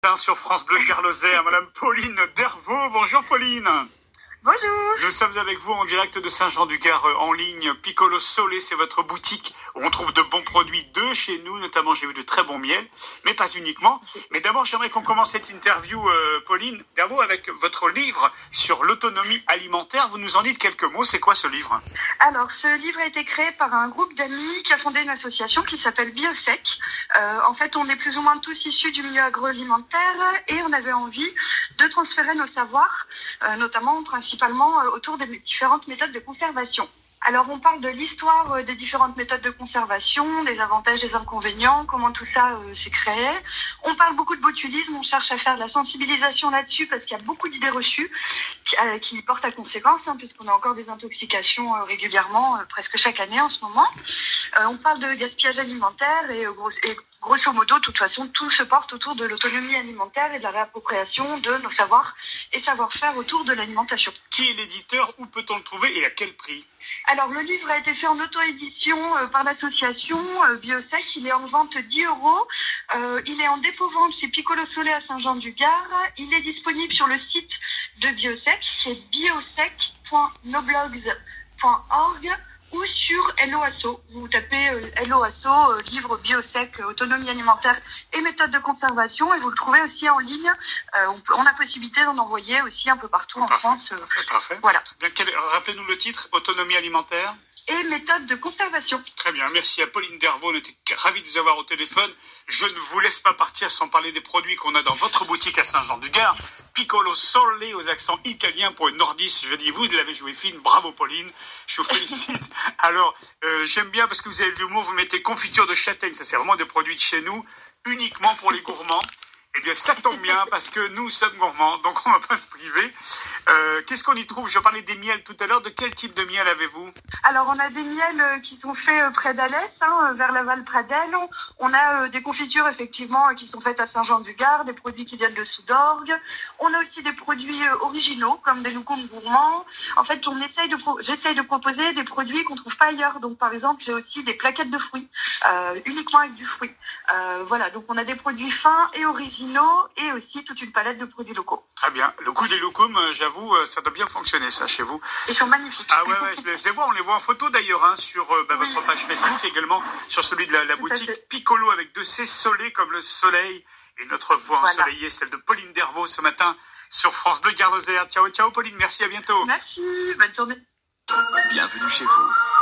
Sur France Bleu Gare-Lozère, Madame Pauline Dervaux. Bonjour Pauline. Bonjour. Nous sommes avec vous en direct de Saint-Jean-du-Gard en ligne. Piccolo Sole, c'est votre boutique où on trouve de bons produits de chez nous, notamment j'ai eu de très bons miels, mais pas uniquement. Mais d'abord, j'aimerais qu'on commence cette interview, Pauline Dervaux, avec votre livre sur l'autonomie alimentaire. Vous nous en dites quelques mots, c'est quoi ce livre ? Alors, ce livre a été créé par un groupe d'amis qui a fondé une association qui s'appelle Biosec. En fait, on est plus ou moins tous issus du milieu agroalimentaire et on avait envie de transférer nos savoirs, notamment principalement autour des différentes méthodes de conservation. Alors, on parle de l'histoire des différentes méthodes de conservation, des avantages, des inconvénients, comment tout ça s'est créé. On parle beaucoup de botulisme, on cherche à faire de la sensibilisation là-dessus parce qu'il y a beaucoup d'idées reçues qui portent à conséquence, puisqu'on a encore des intoxications régulièrement, presque chaque année en ce moment. On parle de gaspillage alimentaire et grosso modo, de toute façon, tout se porte autour de l'autonomie alimentaire et de la réappropriation de nos savoirs et savoir-faire autour de l'alimentation. Qui est l'éditeur ? Où peut-on le trouver et à quel prix ? Alors, le livre a été fait en auto-édition par l'association Biosec. Il est en vente 10 €. Il est en dépôt-vente chez Piccolo Sole à Saint-Jean-du-Gard. Il est disponible sur le site de Biosec, c'est biosec.noblogs.org ou sur Helloasso. Vous tapez Helloasso, livre Biosec, autonomie alimentaire et méthode de conservation, et vous le trouvez aussi en ligne. On a possibilité d'en envoyer aussi un peu partout en France. Parfait. Voilà. Bien, rappelez-nous le titre, autonomie alimentaire et méthode de conservation. Très bien, merci à Pauline Dervaux, on était ravis de vous avoir au téléphone. Je ne vous laisse pas partir sans parler des produits qu'on a dans votre boutique à Saint-Jean-du-Gard. Piccolo Sole aux accents italiens pour une nordiste, je dis vous l'avez joué fine, bravo Pauline, je vous félicite. Alors, j'aime bien parce que vous avez de l'humour, vous mettez confiture de châtaigne, ça c'est vraiment des produits de chez nous, uniquement pour les gourmands. Eh bien, ça tombe bien parce que nous sommes gourmands, donc on ne va pas se priver. Qu'est-ce qu'on y trouve ? Je parlais des miels tout à l'heure. De quel type de miel avez-vous ? Alors, on a des miels qui sont faits près d'Alès, vers la Val-Pradelle. On a des confitures, effectivement, qui sont faites à Saint-Jean-du-Gard, des produits qui viennent de Soudorgues. On a aussi des produits originaux, comme des loukoums gourmands. En fait, j'essaye de proposer des produits qu'on ne trouve pas ailleurs. Donc, par exemple, j'ai aussi des plaquettes de fruits, uniquement avec du fruit. Voilà, donc on a des produits fins et originaux et aussi toute une palette de produits locaux. Très bien. Le goût des loukoums, j'avoue, ça doit bien fonctionner, ça, chez vous. Ils sont magnifiques. Ah ouais, je les vois. On les voit en photo, d'ailleurs, sur votre page Facebook, également sur celui de la boutique Piccolo, avec 2 C, Sole, comme le soleil. Et notre voix ensoleillée, celle de Pauline Dervaux, ce matin, sur France Bleu Gare-Lozère. Ciao, ciao, Pauline. Merci, à bientôt. Merci. Bonne journée. Bienvenue chez vous.